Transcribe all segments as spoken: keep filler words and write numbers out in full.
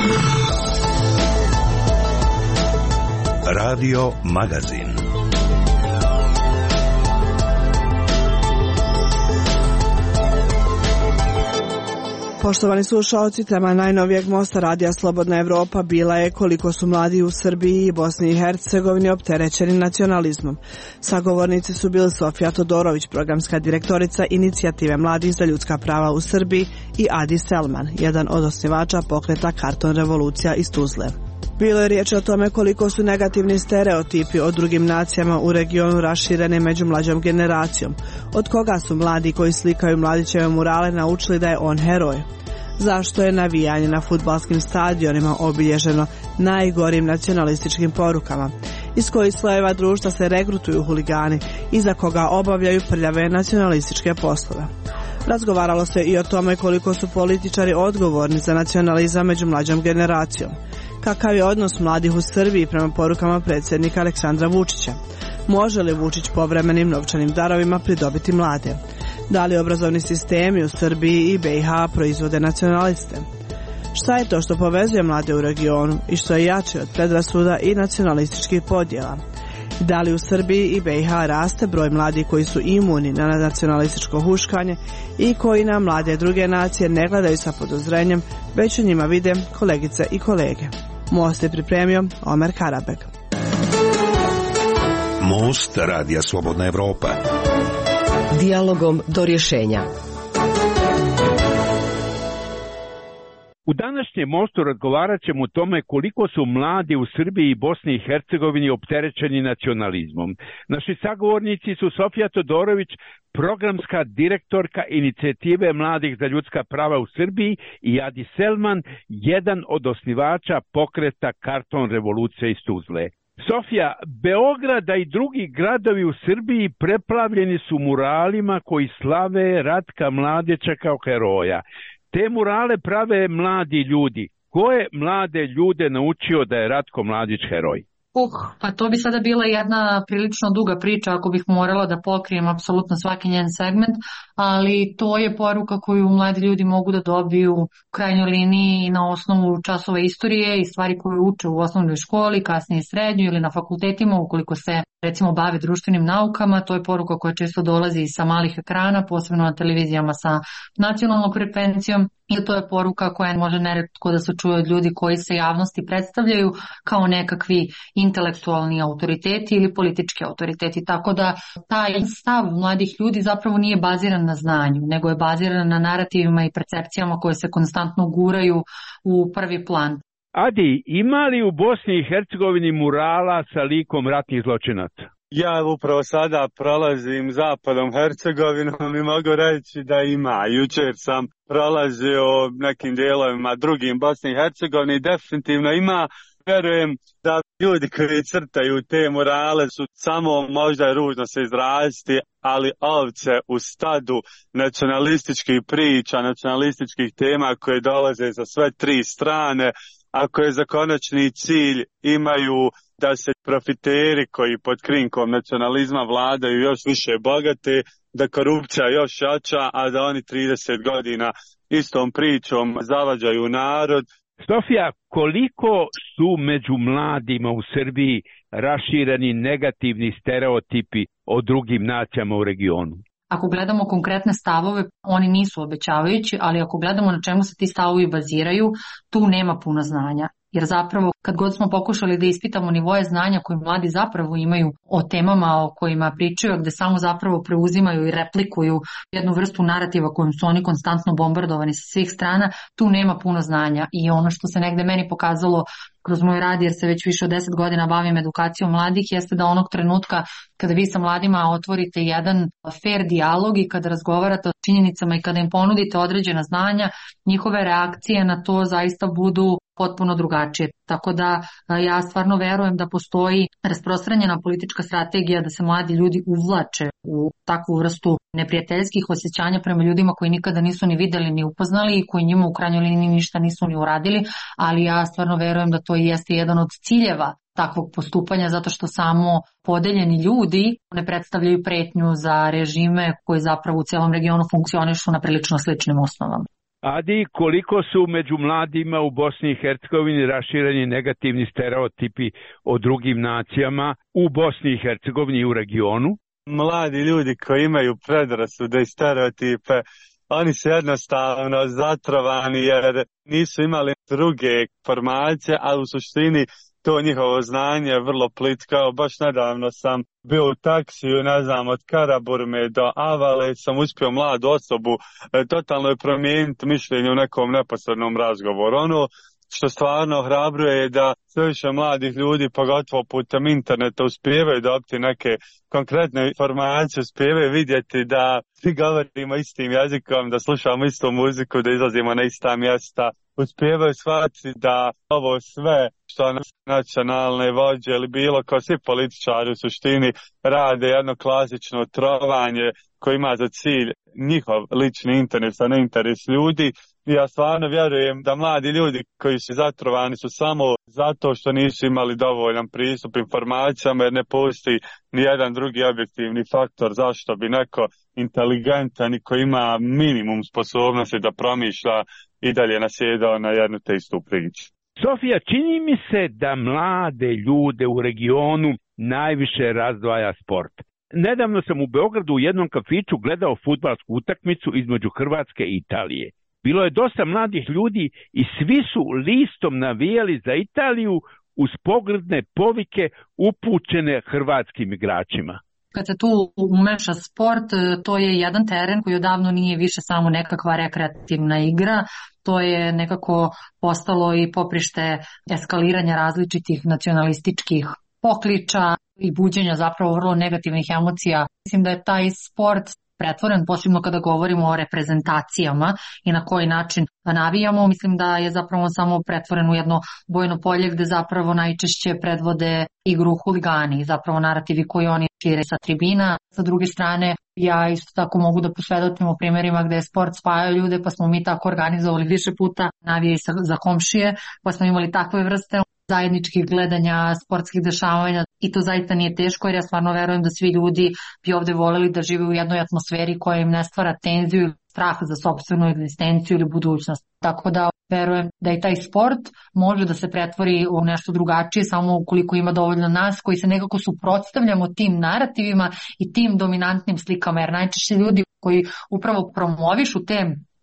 Radio Magazin. Poštovani slušalci, tema najnovijeg mosta Radija Slobodna Evropa bila je koliko su mladi u Srbiji i Bosni i Hercegovini opterećeni nacionalizmom. Sagovornici su bili Sofija Todorović, programska direktorica Inicijative mladih za ljudska prava u Srbiji, i Adi Selman, jedan od osnivača pokreta Karton revolucija iz Tuzle. Bilo je riječ o tome koliko su negativni stereotipi o drugim nacijama u regionu rašireni među mlađom generacijom, od koga su mladi koji slikaju Mladićeve murale naučili da je on heroj. Zašto je navijanje na fudbalskim stadionima obilježeno najgorim nacionalističkim porukama, iz kojih slojeva društva se regrutuju huligani i za koga obavljaju prljave nacionalističke poslove. Razgovaralo se i o tome koliko su političari odgovorni za nacionalizam među mlađom generacijom. Kakav je odnos mladih u Srbiji prema porukama predsjednika Aleksandra Vučića? Može li Vučić povremenim novčanim darovima pridobiti mlade? Da li obrazovni sistemi u Srbiji i B i H proizvode nacionaliste? Šta je to što povezuje mlade u regionu i što je jače od predrasuda i nacionalističkih podjela? Da li u Srbiji i B i H raste broj mladih koji su imuni na nacionalističko huškanje i koji na mlade druge nacije ne gledaju sa podozrenjem, već u njima vide kolegice i kolege? Most je pripremio Omer Karabek. Most Radija Slobodna Evropa. Dijalogom do rješenja. U današnjem mostu razgovarat ćemo o tome koliko su mladi u Srbiji i Bosni i Hercegovini opterećeni nacionalizmom. Naši sagovornici su Sofija Todorović, programska direktorka Inicijative mladih za ljudska prava u Srbiji, i Adi Selman, jedan od osnivača pokreta Karton revolucija iz Tuzle. Sofija, Beograda i drugi gradovi u Srbiji preplavljeni su muralima koji slave Ratka Mladića kao heroja. Te murale prave mladi ljudi. Ko je mlade ljude naučio da je Ratko Mladić heroj? Uh, pa to bi sada bila jedna prilično duga priča ako bih morala da pokrijem apsolutno svaki njen segment, ali to je poruka koju mladi ljudi mogu da dobiju u krajnjoj liniji na osnovu časova istorije i stvari koje uče u osnovnoj školi, kasnije srednjoj ili na fakultetima ukoliko se recimo bave društvenim naukama. To je poruka koja često dolazi sa malih ekrana, posebno na televizijama sa nacionalnom frekvencijom. I to je poruka koja može neretko da se čuje od ljudi koji se javnosti predstavljaju kao nekakvi intelektualni autoriteti ili politički autoriteti. Tako da taj stav mladih ljudi zapravo nije baziran na znanju, nego je baziran na narativima i percepcijama koje se konstantno guraju u prvi plan. Adi, ima li u Bosni i Hercegovini murala sa likom ratnih zločinaca? Ja upravo sada prolazim zapadom Hercegovinom i mogu reći da ima. Jučer sam prolazio nekim dijelovima drugim Bosne i Hercegovine i definitivno ima. Vjerujem da ljudi koji crtaju te murale su samo, možda je ružno se izraziti, ali ovce u stadu nacionalističkih priča, nacionalističkih tema koje dolaze za sve tri strane, a koje za konačni cilj imaju da se profiteri koji pod krinkom nacionalizma vladaju još više bogate, da korupcija još jača, a da oni trideset godina istom pričom zavađaju narod. Sofija, koliko su među mladima u Srbiji rašireni negativni stereotipi o drugim nacijama u regionu? Ako gledamo konkretne stavove, oni nisu obećavajući, ali ako gledamo na čemu se ti stavovi baziraju, tu nema puno znanja. Jer zapravo kad god smo pokušali da ispitamo nivoje znanja koje mladi zapravo imaju o temama o kojima pričaju, gde samo zapravo preuzimaju i replikuju jednu vrstu narativa kojom su oni konstantno bombardovani sa svih strana, tu nema puno znanja. I ono što se negde meni pokazalo kroz moj rad, jer se već više od deset godina bavim edukacijom mladih, jeste da onog trenutka kada vi sa mladima otvorite jedan fair dijalog i kada razgovarate o činjenicama i kada im ponudite određena znanja, njihove reakcije na to zaista budu potpuno drugačije. Tako da ja stvarno verujem da postoji rasprostranjena politička strategija da se mladi ljudi uvlače u takvu vrstu neprijateljskih osjećanja prema ljudima koji nikada nisu ni videli ni upoznali i koji njima u krajnjoj liniji ništa nisu ni uradili, ali ja stvarno verujem da to jeste jedan od ciljeva takvog postupanja, zato što samo podeljeni ljudi ne predstavljaju pretnju za režime koji zapravo u cijelom regionu funkcionišu na prilično sličnim osnovama. Adi, koliko su među mladima u Bosni i Hercegovini rašireni negativni stereotipi o drugim nacijama u Bosni i Hercegovini i u regionu? Mladi ljudi koji imaju predrasude i stereotipe, oni su jednostavno zatrovani jer nisu imali druge informacije, ali u suštini to njihovo znanje je vrlo plitkao. Baš nedavno sam bio u taksiju, ne znam, od Karaburme do Avale, sam uspio mladu osobu e, totalno je promijeniti mišljenje u nekom neposrednom razgovoru. Ono što stvarno hrabruje je da sve više mladih ljudi, pogotovo putem interneta, uspijevaju dobiti neke konkretne informacije, uspijevaju vidjeti da svi govorimo istim jezikom, da slušamo istu muziku, da izlazimo na ista mjesta, uspijevaju shvatiti da ovo sve što nacionalne vođe ili bilo kao svi političari u suštini rade jedno klasično trovanje koje ima za cilj njihov lični interes, a ne interes ljudi. I ja stvarno vjerujem da mladi ljudi koji su zatrovani su samo zato što nisu imali dovoljan pristup informacijama, jer ne postoji ni jedan drugi objektivni faktor zašto bi neko inteligentan i koji ima minimum sposobnosti da promišlja i dalje nasjedao na jednu te istu priču. Sofija, čini mi se da mlade ljude u regionu najviše razdvaja sport. Nedavno sam u Beogradu u jednom kafiću gledao fudbalsku utakmicu između Hrvatske i Italije. Bilo je dosta mladih ljudi i svi su listom navijali za Italiju uz pogrdne povike upućene hrvatskim igračima. Kad se tu umeša sport, to je jedan teren koji odavno nije više samo nekakva rekreativna igra, to je nekako postalo i poprište eskaliranja različitih nacionalističkih pokliča i buđenja zapravo vrlo negativnih emocija. Mislim da je taj sport pretvoren, posebno kada govorimo o reprezentacijama i na koji način navijamo, mislim da je zapravo samo pretvoren u jedno bojno polje gde zapravo najčešće predvode igru huligani, zapravo narativi koji oni šire sa tribina. Sa druge strane, ja isto tako mogu da posvedočim o primjerima gde je sport spajao ljude, pa smo mi tako organizovali više puta navije za komšije, pa smo imali takve vrste zajedničkih gledanja, sportskih dešavanja i to zaista nije teško jer ja stvarno verujem da svi ljudi bi ovde voleli da žive u jednoj atmosferi koja im ne stvara tenziju ili strah za sopstvenu egzistenciju ili budućnost. Tako da verujem da i taj sport može da se pretvori u nešto drugačije samo ukoliko ima dovoljno nas koji se nekako suprotstavljamo tim narativima i tim dominantnim slikama, jer najčešće ljudi koji upravo promovišu te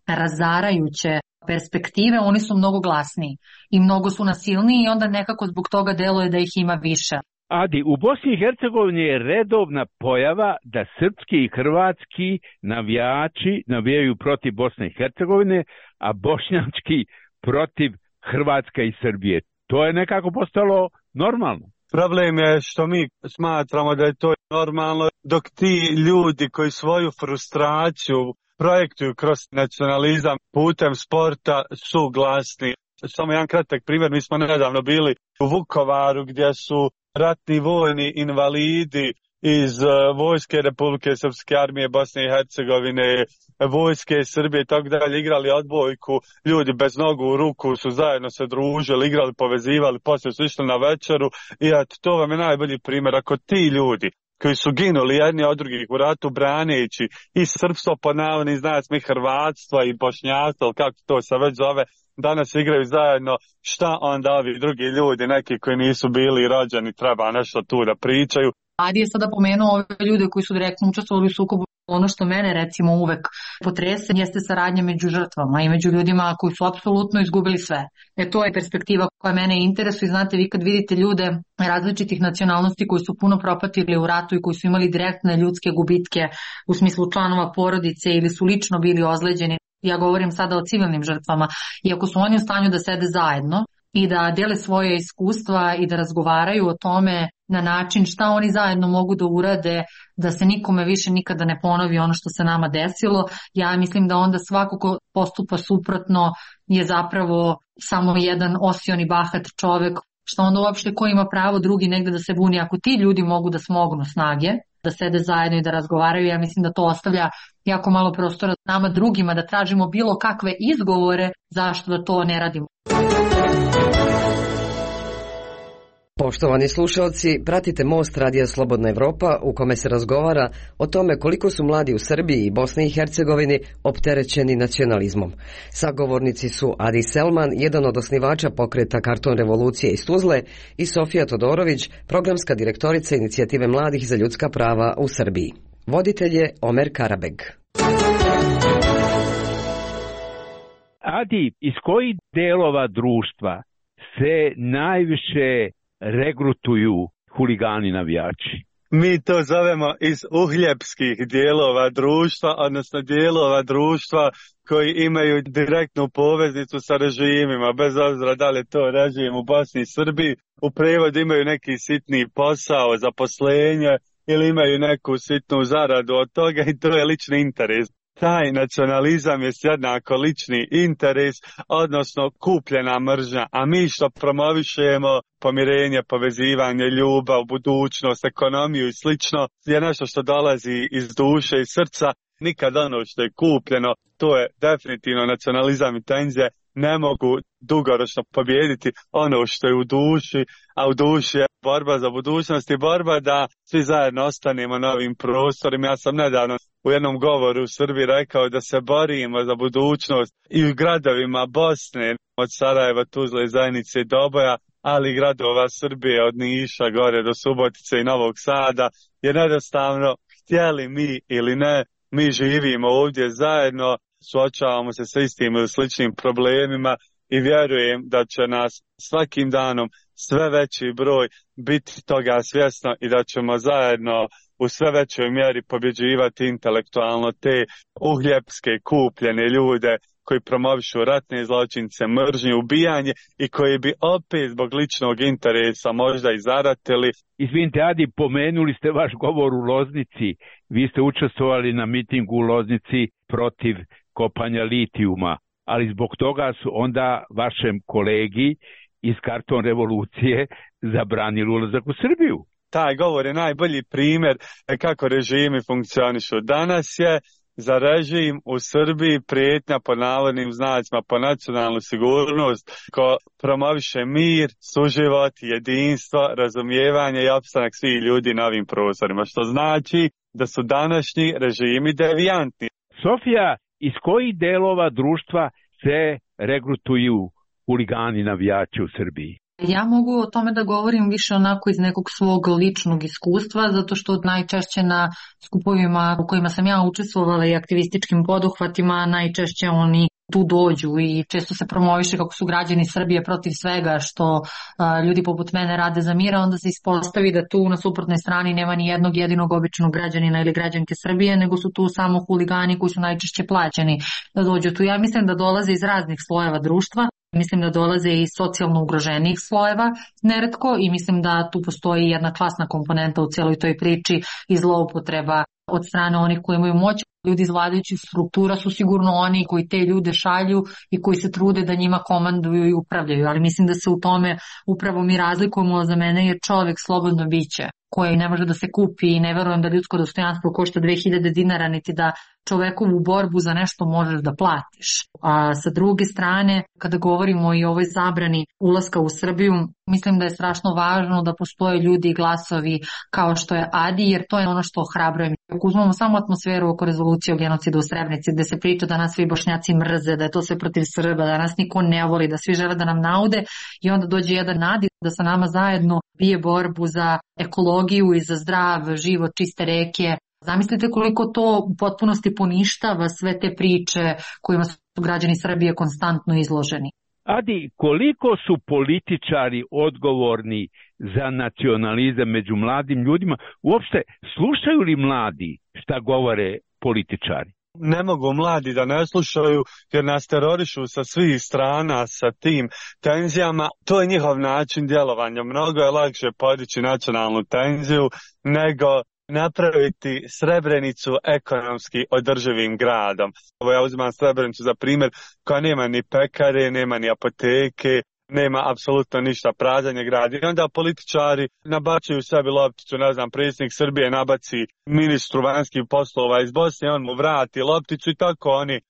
razarajuće perspektive, oni su mnogo glasniji i mnogo su nasilniji i onda nekako zbog toga deluje da ih ima više. Adi, u Bosni i Hercegovini je redovna pojava da srpski i hrvatski navijači navijaju protiv Bosne i Hercegovine, a bošnjački protiv Hrvatske i Srbije. To je nekako postalo normalno. Problem je što mi smatramo da je to normalno, dok ti ljudi koji svoju frustraciju projektuju kroz nacionalizam putem sporta su glasni. Samo jedan kratak primjer, mi smo nedavno bili u Vukovaru gdje su ratni vojni invalidi iz vojske Republike Srpske armije Bosne i Hercegovine, vojske Srbije i tako dalje igrali odbojku, ljudi bez nogu u ruku su zajedno se družili, igrali, povezivali, poslije su išli na večeru i eto, to vam je najbolji primjer. Ako ti ljudi koji su ginuli jedni od drugih u ratu braneći i srpstvo po navodnim znacima i hrvatstvo i bošnjaštvo, kako to se već zove, danas igraju zajedno, šta onda ovi drugi ljudi, neki koji nisu bili rođeni, treba nešto tu da pričaju. Adi je sada pomenuo ove ljude koji su direktno učestvovali u sukobu. Ono što mene recimo uvek potrese jeste saradnja među žrtvama i među ljudima koji su apsolutno izgubili sve. E to je perspektiva koja mene interesuje. Znate, vi kad vidite ljude različitih nacionalnosti koji su puno propatili u ratu i koji su imali direktne ljudske gubitke u smislu članova porodice ili su lično bili ozleđeni, ja govorim sada o civilnim žrtvama, i ako su oni u stanju da sede zajedno i da dele svoje iskustva i da razgovaraju o tome na način šta oni zajedno mogu da urade da se nikome više nikada ne ponovi ono što se nama desilo, ja mislim da onda svako ko postupa suprotno je zapravo samo jedan osioni bahat čovek, što onda uopšte ko ima pravo drugi negde da se buni. Ako ti ljudi mogu da smognu snage, da sede zajedno i da razgovaraju, ja mislim da to ostavlja jako malo prostora nama drugima da tražimo bilo kakve izgovore zašto da to ne radimo. Poštovani slušalci, pratite Most Radija Slobodna Evropa u kome se razgovara o tome koliko su mladi u Srbiji i Bosni i Hercegovini opterećeni nacionalizmom. Sagovornici su Adi Selman, jedan od osnivača pokreta Karton revolucije iz Tuzle, i Sofija Todorović, programska direktorica Inicijative mladih za ljudska prava u Srbiji. Voditelj je Omer Karabeg. Adi, iz kojih delova društva se najviše regrutuju huligani navijači? Mi to zovemo iz uhljepskih dijelova društva, odnosno dijelova društva koji imaju direktnu poveznicu sa režimima, bez obzira da li je to režim u Bosni i Srbiji, u prevodu imaju neki sitni posao, zaposlenje ili imaju neku sitnu zaradu od toga i to je lični interes. Taj nacionalizam je jednako lični interes, odnosno kupljena mržnja, a mi što promovišemo pomirenje, povezivanje, ljubav, budućnost, ekonomiju i slično, je nešto što dolazi iz duše i srca. Nikad ono što je kupljeno, to je definitivno nacionalizam i tenzije, ne mogu dugoročno pobijediti ono što je u duši, a u duši je borba za budućnost i borba da svi zajedno ostanemo na ovim prostorima. Ja sam nedavno u jednom govoru u Srbiji rekao da se borimo za budućnost i u gradovima Bosne, od Sarajeva, Tuzle, Zajnice i Doboja, ali i gradova Srbije od Niša gore do Subotice i Novog Sada, jer jednostavno, htjeli mi ili ne, mi živimo ovdje zajedno, suočavamo se sa istim ili sličnim problemima i vjerujem da će nas svakim danom sve veći broj biti toga svjesno i da ćemo zajedno u sve većoj mjeri pobjeđivati intelektualno te uhljepske kupljene ljude koji promovišu ratne zločince, mržnje, ubijanje i koji bi opet zbog ličnog interesa možda i zaratili. Izvinite, Adi, pomenuli ste vaš govor u Loznici. Vi ste učestvovali na mitingu u Loznici protiv kopanja litijuma, ali zbog toga su onda vašem kolegi iz Karton revolucije zabranili ulazak u Srbiju. Taj govor je najbolji primjer kako režimi funkcionišu. Danas je za režim u Srbiji prijetnja po navodnim znacima po nacionalnu sigurnost, ko promoviše mir, suživot, jedinstvo, razumijevanje i opstanak svih ljudi na ovim prostorima, što znači da su današnji režimi devijantni. Sofija, iz kojih delova društva se regrutuju huligani navijači u Srbiji? Ja mogu o tome da govorim više onako iz nekog svog ličnog iskustva, zato što najčešće na skupovima u kojima sam ja učestvovala i aktivističkim poduhvatima, najčešće oni tu dođu i često se promoviše kako su građani Srbije protiv svega što a, ljudi poput mene rade za mira, onda se ispostavi da tu na suprotnoj strani nema ni jednog jedinog običnog građanina ili građanke Srbije, nego su tu samo huligani koji su najčešće plaćeni da dođu tu. Ja mislim da dolaze iz raznih slojeva društva. Mislim da dolaze iz socijalno ugroženijih slojeva neretko i mislim da tu postoji jedna klasna komponenta u cijeloj toj priči i zloupotreba od strane onih koji imaju moć. Ljudi iz vladajućih struktura su sigurno oni koji te ljude šalju i koji se trude da njima komanduju i upravljaju, ali mislim da se u tome upravo mi razlikujemo. Za mene je čovjek slobodno biće koje ne može da se kupi i ne verujem da ljudsko dostojanstvo košta dve hiljade dinara, niti da čovekovu borbu za nešto možeš da platiš. A sa druge strane, kada govorimo i o ovoj zabrani ulaska u Srbiju, mislim da je strašno važno da postoje ljudi i glasovi kao što je Adi, jer to je ono što ohrabruje. Ako uzmemo samo atmosferu oko rezolucije o genocidu u Srebrenici, gde se priča da nas svi Bošnjaci mrze, da je to sve protiv Srba, da nas niko ne voli, da svi žele da nam naude, i onda dođe jedan Adi da sa nama zajedno bije borbu za ekologiju i za zdrav život, čiste reke. Zamislite koliko to u potpunosti poništava sve te priče kojima su građani Srbije konstantno izloženi. Adi, koliko su političari odgovorni za nacionalizam među mladim ljudima? Uopšte, slušaju li mladi šta govore političari? Ne mogu mladi da ne slušaju jer nas terorišu sa svih strana sa tim tenzijama. To je njihov način djelovanja. Mnogo je lakše podići nacionalnu tenziju nego napraviti Srebrenicu ekonomski održivim gradom. Ovo ja uzimam Srebrenicu za primjer koja nema ni pekare, nema ni apoteke, nema apsolutno ništa, prazan je grad. I onda političari nabacuju sebi lopticu, ne znam, predsjednik Srbije nabaci ministru vanjskih poslova iz Bosne, on mu vrati lopticu i tako oni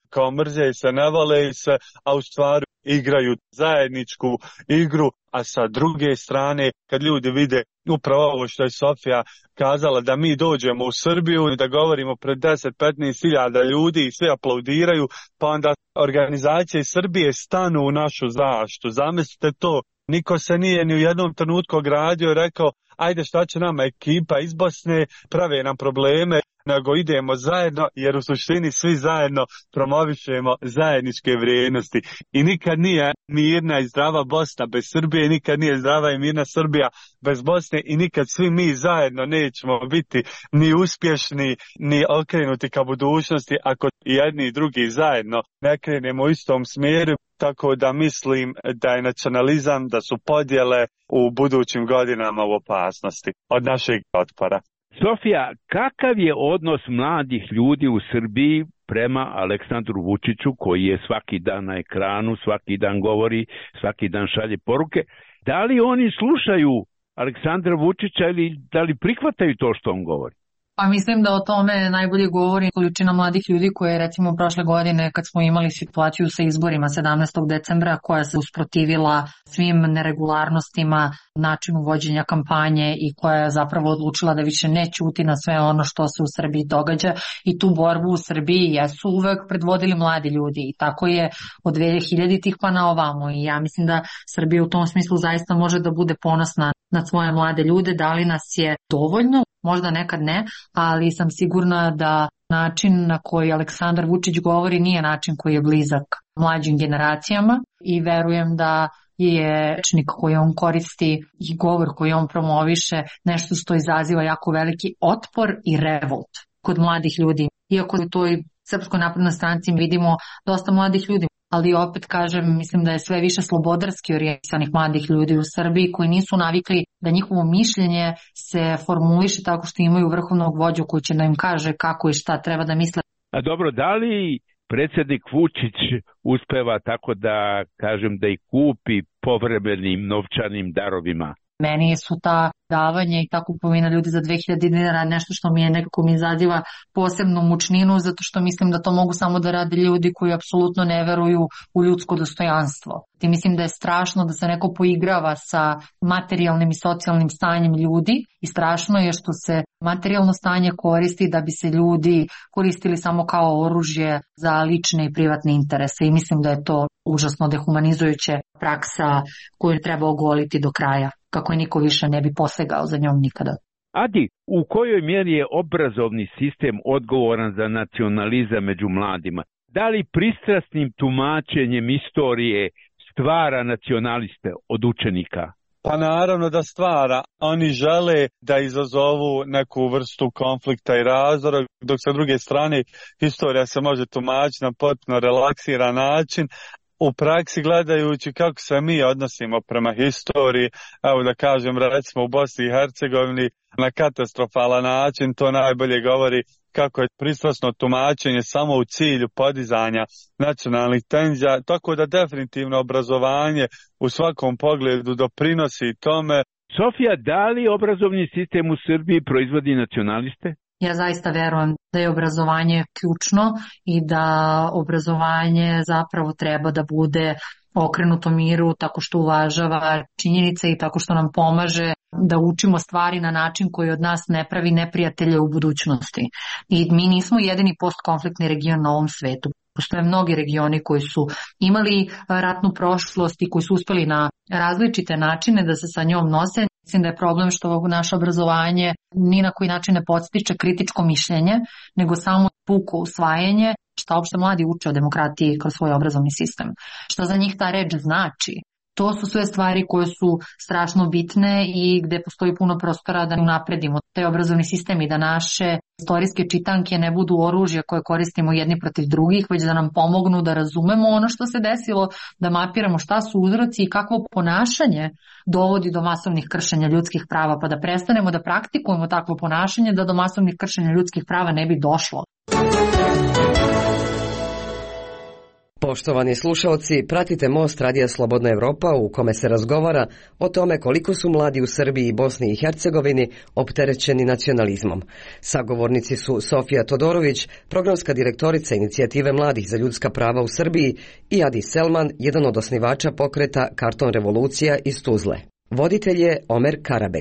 kao mrze se, ne vole se, a u stvari igraju zajedničku igru, a sa druge strane kad ljudi vide upravo ovo što je Sofija kazala, da mi dođemo u Srbiju i da govorimo pred deset do petnaest hiljada ljudi i svi aplaudiraju, pa onda organizacije iz Srbije stanu u našu zaštitu. Zamislite to, niko se nije ni u jednom trenutku ogradio i rekao ajde šta će nama ekipa iz Bosne, prave nam probleme, nego idemo zajedno, jer u suštini svi zajedno promovišemo zajedničke vrijednosti. I nikad nije mirna i zdrava Bosna bez Srbije, nikad nije zdrava i mirna Srbija bez Bosne i nikad svi mi zajedno nećemo biti ni uspješni, ni okrenuti ka budućnosti ako jedni i drugi zajedno ne krenemo u istom smjeru. Tako da mislim da je nacionalizam, da su podjele u budućim godinama u opasnosti od našeg otpora. Sofija, kakav je odnos mladih ljudi u Srbiji prema Aleksandru Vučiću, koji je svaki dan na ekranu, svaki dan govori, svaki dan šalje poruke? Da li oni slušaju Aleksandra Vučića ili da li prihvataju to što on govori? Pa mislim da o tome najbolje govori količina mladih ljudi koje recimo prošle godine kad smo imali situaciju sa izborima sedamnaestog decembra koja se usprotivila svim neregularnostima, načinu vođenja kampanje i koja je zapravo odlučila da više ne ćuti na sve ono što se u Srbiji događa i tu borbu u Srbiji jesu uvek predvodili mladi ljudi i tako je od dve hiljaditih pa na ovamo i ja mislim da Srbija u tom smislu zaista može da bude ponosna na svoje mlade ljude, da li nas je dovoljno? Možda nekad ne, ali sam sigurna da način na koji Aleksandar Vučić govori nije način koji je blizak mlađim generacijama i verujem da je rečnik koji on koristi i govor koji on promoviše nešto što izaziva jako veliki otpor i revolt kod mladih ljudi. Iako u toj Srpskoj naprednoj stranci vidimo dosta mladih ljudi, ali opet kažem, mislim da je sve više slobodarski orijentisanih mladih ljudi u Srbiji koji nisu navikli da njihovo mišljenje se formuliše tako što imaju vrhovnog vođu koji će da im kaže kako i šta treba da misle. A dobro, da li predsjednik Vučić uspeva tako da kažem da i kupi povremenim novčanim darovima? Meni su ta davanja i ta kupovina ljudi za dve hiljade dinara nešto što mi je nekako mi izaziva posebnu mučninu zato što mislim da to mogu samo da rade ljudi koji apsolutno ne veruju u ljudsko dostojanstvo. I mislim da je strašno da se neko poigrava sa materijalnim i socijalnim stanjem ljudi i strašno je što se materijalno stanje koristi da bi se ljudi koristili samo kao oružje za lične i privatne interese i mislim da je to užasno dehumanizujuća praksa koju treba ogoliti do kraja, kako je niko više ne bi posegao za njom nikada. Adi, u kojoj mjeri je obrazovni sistem odgovoran za nacionalizam među mladima? Da li pristrasnim tumačenjem istorije stvara nacionaliste od učenika? Pa naravno da stvara. Oni žele da izazovu neku vrstu konflikta i razdora, dok sa druge strane historija se može tumačiti na potpuno relaksiran način. U praksi gledajući kako se mi odnosimo prema historiji, evo da kažem recimo u Bosni i Hercegovini na katastrofalan način, to najbolje govori kako je pristrasno tumačenje samo u cilju podizanja nacionalnih tenzija, tako da definitivno obrazovanje u svakom pogledu doprinosi tome. Sofija, da li obrazovni sistem u Srbiji proizvodi nacionaliste? Ja zaista verujem da je obrazovanje ključno i da obrazovanje zapravo treba da bude okrenuto miru tako što uvažava činjenice i tako što nam pomaže da učimo stvari na način koji od nas ne pravi neprijatelje u budućnosti. I mi nismo jedini postkonfliktni region na ovom svetu. Postoje mnogi regioni koji su imali ratnu prošlost i koji su uspeli na različite načine da se sa njom nose. Mislim da je problem što naše obrazovanje ni na koji način ne podstiče kritičko mišljenje, nego samo puko usvajanje šta uopšte mladi uče o demokratiji kroz svoj obrazovni sistem. Šta za njih ta reč znači? To su sve stvari koje su strašno bitne i gde postoji puno prostora da unapredimo taj obrazovni sistem i da naše istorijske čitanke ne budu oružje koje koristimo jedni protiv drugih, već da nam pomognu da razumemo ono što se desilo, da mapiramo šta su uzroci i kakvo ponašanje dovodi do masovnih kršenja ljudskih prava, pa da prestanemo da praktikujemo takvo ponašanje da do masovnih kršenja ljudskih prava ne bi došlo. Poštovani slušalci, pratite Most Radija Slobodna Evropa u kome se razgovara o tome koliko su mladi u Srbiji i Bosni i Hercegovini opterećeni nacionalizmom. Sagovornici su Sofija Todorović, programska direktorica Inicijative mladih za ljudska prava u Srbiji, i Adi Selman, jedan od osnivača pokreta Karton revolucija iz Tuzle. Voditelj je Omer Karabeg.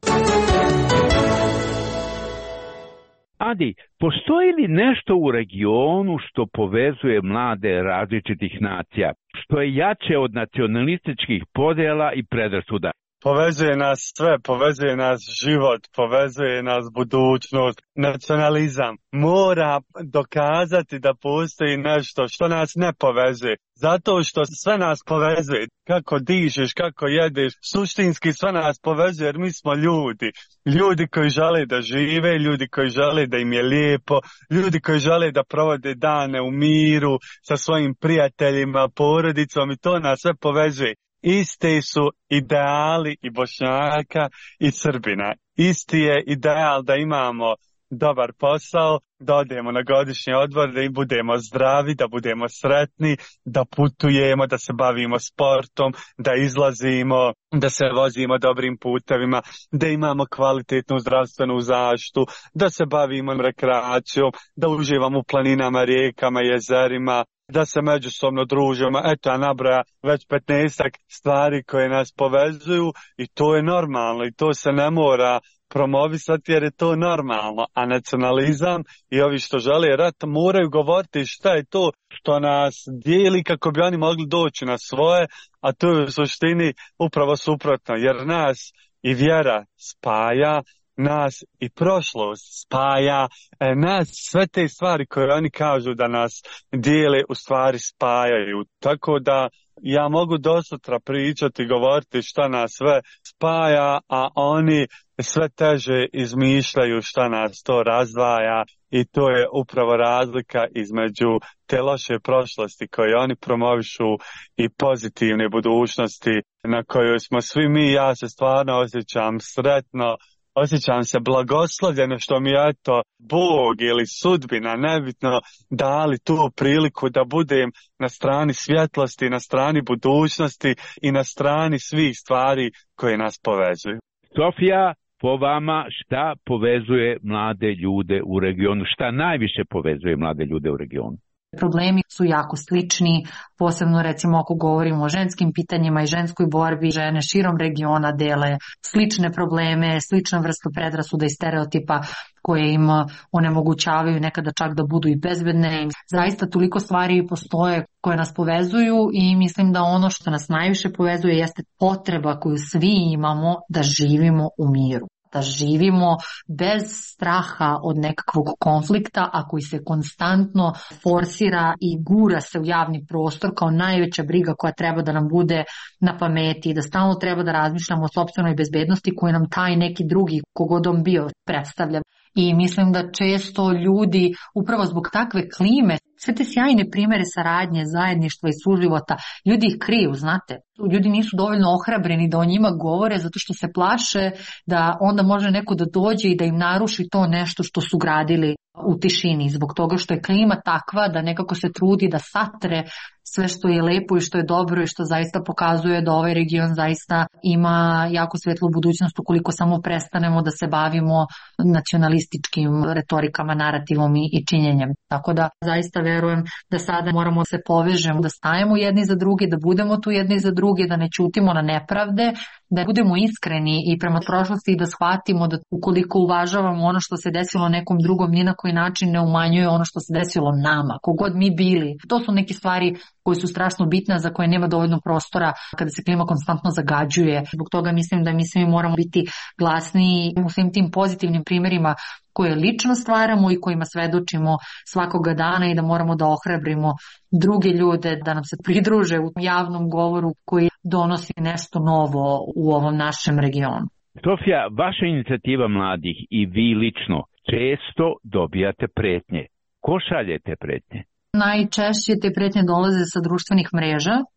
Adi, postoji li nešto u regionu što povezuje mlade različitih nacija, što je jače od nacionalističkih podjela i predrasuda? Povezuje nas sve, povezuje nas život, povezuje nas budućnost. Nacionalizam mora dokazati da postoji nešto što nas ne povezuje. Zato što sve nas povezuje. Kako dišeš, kako jedeš, suštinski sve nas povezuje jer mi smo ljudi. Ljudi koji žele da žive, ljudi koji žele da im je lijepo, ljudi koji žele da provode dane u miru sa svojim prijateljima, porodicom i to nas sve povezuje. Isti su ideali i Bošnjaka i Srbina. Isti je ideal da imamo dobar posao, da odemo na godišnji odmor, da im budemo zdravi, da budemo sretni, da putujemo, da se bavimo sportom, da izlazimo, da se vozimo dobrim putevima, da imamo kvalitetnu zdravstvenu zaštitu, da se bavimo rekreacijom, da uživamo u planinama, rijekama, jezerima, da se međusobno družimo. Eto, ja nabraja već petnaestak stvari koje nas povezuju i to je normalno i to se ne mora promovisati jer je to normalno. A nacionalizam i ovi što žele rat moraju govoriti šta je to što nas dijeli kako bi oni mogli doći na svoje, a to je u suštini upravo suprotno jer nas i vjera spaja, nas i prošlost spaja, e, nas sve te stvari koje oni kažu da nas dijele u stvari spajaju. Tako da ja mogu do sutra pričati, govoriti šta nas sve spaja, a oni sve teže izmišljaju šta nas to razdvaja i to je upravo razlika između te loše prošlosti koje oni promovišu i pozitivne budućnosti na kojoj smo svi mi. Ja se stvarno osjećam sretno, osjećam se blagoslovljeno što mi je to Bog ili sudbina, nebitno, dali tu priliku da budem na strani svjetlosti, na strani budućnosti i na strani svih stvari koje nas povezuju. Sofija, po vama šta povezuje mlade ljude u regionu? Šta najviše povezuje mlade ljude u regionu? Problemi su jako slični, posebno recimo ako govorimo o ženskim pitanjima i ženskoj borbi, žene širom regiona dele slične probleme, slična vrsta predrasuda i stereotipa koje im onemogućavaju nekada čak da budu i bezbedne. Zaista toliko stvari postoje koje nas povezuju i mislim da ono što nas najviše povezuje jeste potreba koju svi imamo da živimo u miru. Da živimo bez straha od nekakvog konflikta, a koji se konstantno forsira i gura se u javni prostor kao najveća briga koja treba da nam bude na pameti, da stalno treba da razmišljamo o sopstvenoj bezbednosti koju nam taj neki drugi, kogod on bio, predstavlja. I mislim da često ljudi, upravo zbog takve klime, sve te sjajne primere saradnje, zajedništva i suživota, ljudi ih kriju, znate. Ljudi nisu dovoljno ohrabreni da o njima govore zato što se plaše da onda može neko da dođe i da im naruši to nešto što su gradili u tišini. Zbog toga što je klima takva da nekako se trudi da satre sve što je lepo i što je dobro i što zaista pokazuje da ovaj region zaista ima jako svetlu budućnost ukoliko samo prestanemo da se bavimo nacionalističkim retorikama, narativom i, i činjenjem. Tako da zaista verujem da sada moramo da se povežemo, da stajemo jedni za drugi, da budemo tu jedni za drugi, da ne ćutimo na nepravde, da budemo iskreni i prema prošlosti i da shvatimo da ukoliko uvažavamo ono što se desilo nekom drugom, ni na koji način ne umanjuje ono što se desilo nama, kogod mi bili. To su neke stvari koje su strašno bitne, za koje nema dovoljno prostora kada se klima konstantno zagađuje. Zbog toga mislim da mi svi moramo biti glasni u svim tim pozitivnim primjerima koje lično stvaramo i kojima svedočimo svakoga dana i da moramo da ohrabrimo druge ljude da nam se pridruže u javnom govoru koji donosi nešto novo u ovom našem regionu. Sofija, vaša inicijativa mladih i vi lično često dobijate pretnje. Ko šalje te pretnje? Najčešće te pretnje dolaze sa društvenih mreža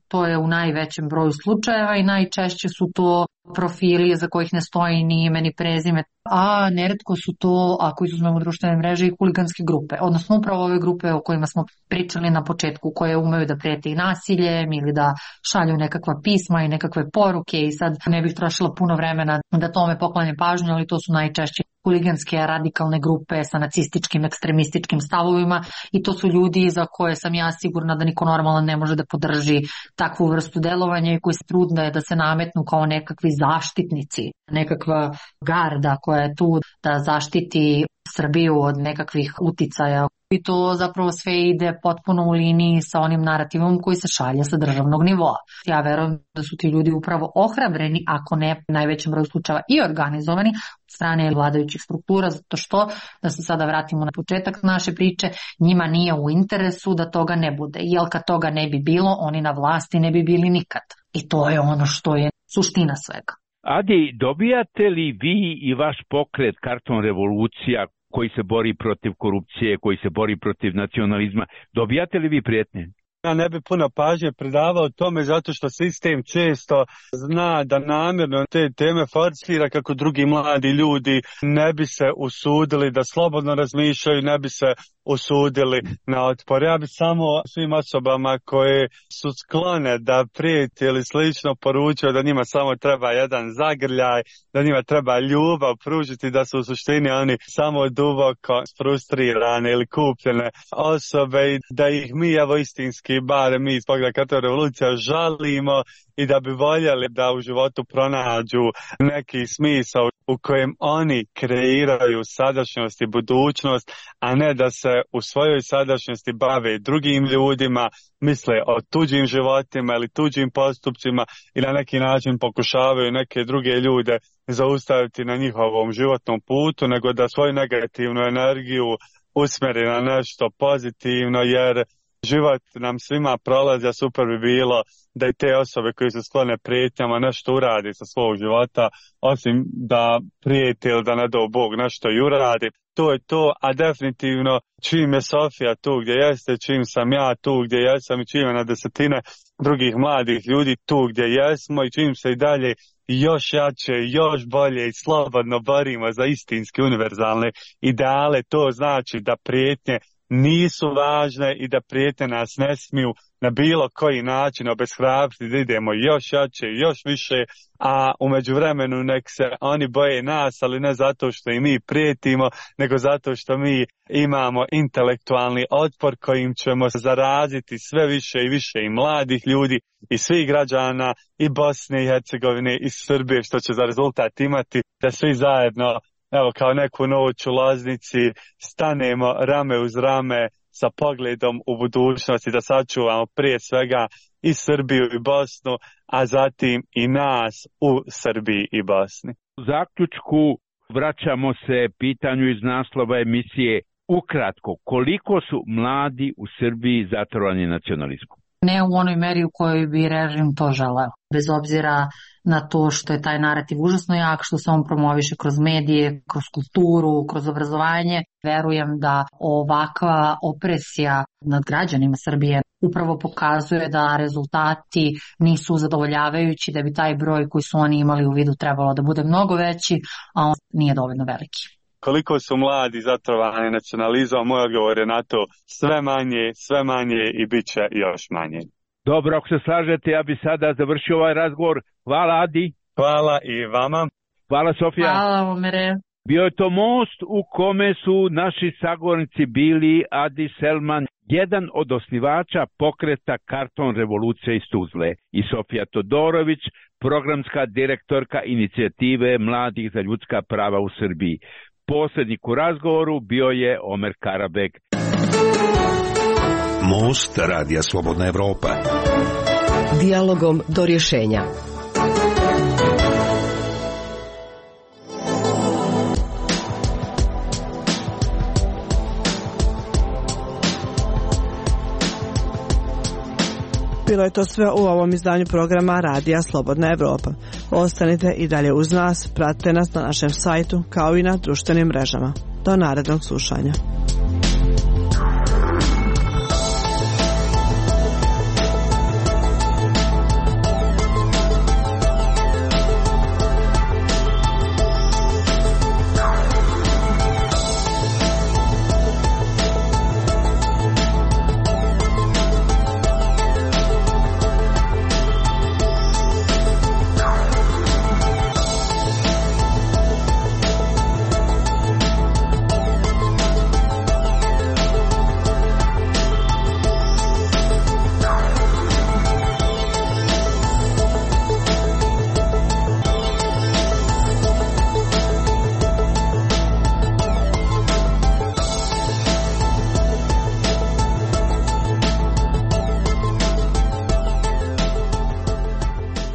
to je u najvećem broju slučajeva i najčešće su to profili za kojih ne stoji ni ime ni prezime, a neretko su to, ako izuzmemo društvene mreže, i huliganske grupe, odnosno upravo ove grupe o kojima smo pričali na početku, koje umeju da prete i nasiljem ili da šalju nekakva pisma i nekakve poruke, i sad ne bih trošila puno vremena da tome poklanjem pažnju, ali to su najčešće huliganske radikalne grupe sa nacističkim, ekstremističkim stavovima, i to su ljudi za koje sam ja sigurna da niko normalan ne može da podrži takvu vrstu delovanja i koji se trudne da se nametnu kao nekakvi zaštitnici, nekakva garda koja je tu da zaštiti Srbiju od nekakvih uticaja. I to zapravo sve ide potpuno u liniji sa onim narativom koji se šalje sa državnog nivoa. Ja verujem da su ti ljudi upravo ohrabreni, ako ne u najvećem broju slučajeva i organizovani od strane vladajućih struktura, zato što, da se sada vratimo na početak naše priče, njima nije u interesu da toga ne bude. Jer kad toga ne bi bilo, oni na vlasti ne bi bili nikad. I to je ono što je suština svega. Adi, dobijate li vi i vaš pokret Karton revolucija koji se bori protiv korupcije, koji se bori protiv nacionalizma, dobijate li vi prijetnje? Ja ne bi puno pažnje pridavao tome zato što sistem često zna da namjerno te teme forsira kako drugi mladi ljudi ne bi se usudili da slobodno razmišljaju, ne bi se usudili na otpor. Ja bi samo svim osobama koje su sklone da prijeti ili slično poručio da njima samo treba jedan zagrljaj, da njima treba ljubav pružiti, da su u suštini oni samo duboko frustrirane ili kupljene osobe i da ih mi evo istinski, bare mi iz Pokreta Karton revolucija, žalimo i da bi voljeli da u životu pronađu neki smisao u kojem oni kreiraju sadašnjost i budućnost, a ne da se u svojoj sadašnjosti bave drugim ljudima, misle o tuđim životima ili tuđim postupcima i na neki način pokušavaju neke druge ljude zaustaviti na njihovom životnom putu, nego da svoju negativnu energiju usmjeri na nešto pozitivno, jer život nam svima prolazi, a super bi bilo da i te osobe koji su sklone prijetnjama nešto uradi sa svog života, osim da prijeti ili da ne dao Bog nešto i uradi. To je to, a definitivno čim je Sofija tu gdje jeste, čim sam ja tu gdje jesam i čim je na desetine drugih mladih ljudi tu gdje jesmo i čim se i dalje još jače, još bolje i slobodno borimo za istinski univerzalne ideale, to znači da prijetnje nisu važne i da prijetnje nas ne smiju na bilo koji način obeshrabriti da idemo još jače, još više, a u međuvremenu nek se oni boje nas, ali ne zato što i mi prijetimo, nego zato što mi imamo intelektualni otpor kojim ćemo zaraziti sve više i više i mladih ljudi i svih građana i Bosne i Hercegovine i Srbije, što će za rezultat imati da svi zajedno, evo kao neku noć u Loznici, stanemo rame uz rame sa pogledom u budućnosti da sačuvamo prije svega i Srbiju i Bosnu, a zatim i nas u Srbiji i Bosni. U zaključku vraćamo se pitanju iz naslova emisije. Ukratko, koliko su mladi u Srbiji zatrovani nacionalizmom? Ne u onoj meri u kojoj bi režim to želeo. Bez obzira na to što je taj narativ užasno jak, što se on promoviše kroz medije, kroz kulturu, kroz obrazovanje, verujem da ovakva opresija nad građanima Srbije upravo pokazuje da rezultati nisu zadovoljavajući, da bi taj broj koji su oni imali u vidu trebalo da bude mnogo veći, a on nije dovoljno veliki. Koliko su mladi zatrovani nacionalizmom, moj odgovor je na to sve manje, sve manje i bit će još manje. Dobro, ako se slažete, ja bi sada završio ovaj razgovor. Hvala, Adi. Hvala i vama. Hvala, Sofija. Hvala, Omere. Bio je to most u kome su naši sagovornici bili Adi Selman, jedan od osnivača pokreta Karton revolucija iz Tuzle, i Sofija Todorović, programska direktorka inicijative Mladih za ljudska prava u Srbiji. Posrednik u razgovoru bio je Omer Karabek. Most Radija Slobodna Evropa. Dijalogom do rješenja. Bilo je to sve u ovom izdanju programa Radija Slobodna Evropa. Ostanite i dalje uz nas, pratite nas na našem sajtu kao i na društvenim mrežama. Do narednog slušanja.